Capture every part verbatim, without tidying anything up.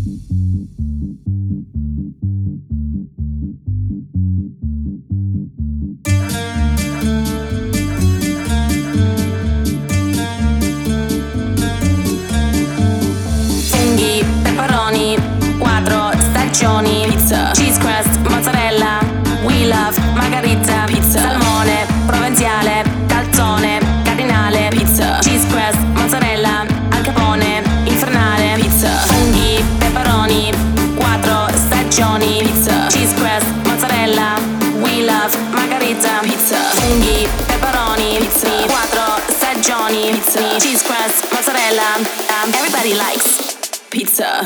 Funghi, pepperoni, quattro stagioni, pizza, cheese crust, mozzarella, we love, margherita, pizza, salmone, provenziale, calzone, cardinale, pizza, cheese crust, mozzarella, al capone, infernale, pizza, funghi, pepperoni, quattro stagioni, pizza, cheese crust, mozzarella, we love, margherita, pizza, funghi, pepperoni, pizza, quattro stagioni, pizza, cheese crust, mozzarella, um, everybody likes pizza.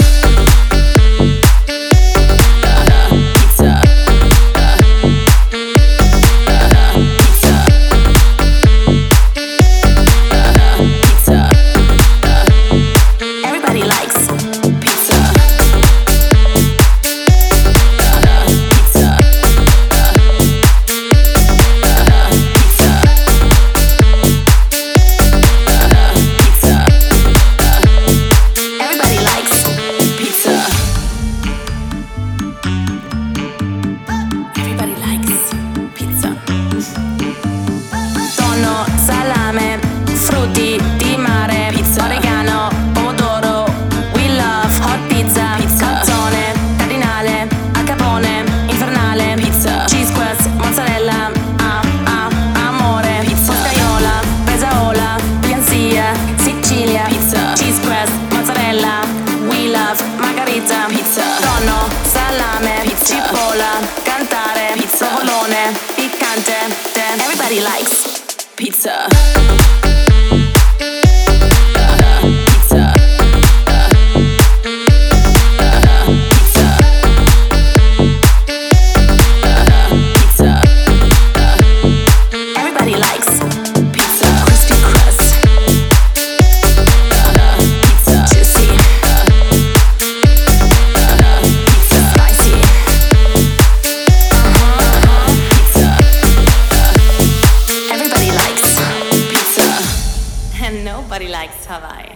Salame, frutti di mare, pizza, oregano, pomodoro, we love, hot pizza, pizza, calzone, cardinale, al capone, infernale, pizza, cheese crust, mozzarella, ah, ah, amore, pizza, boscaiola, bresaola, piansia, Sicilia, pizza, cheese crust, mozzarella, we love, margherita, pizza, tonno, salame, pizza, cipolla, cantare, pizza, provolone, piccante, everybody likes pizza. Everybody likes pizza. Crispy crust. Pizza. Juicy. Pizza. Spicy. Uh-huh. Pizza. Everybody likes pizza. And nobody likes Hawaii.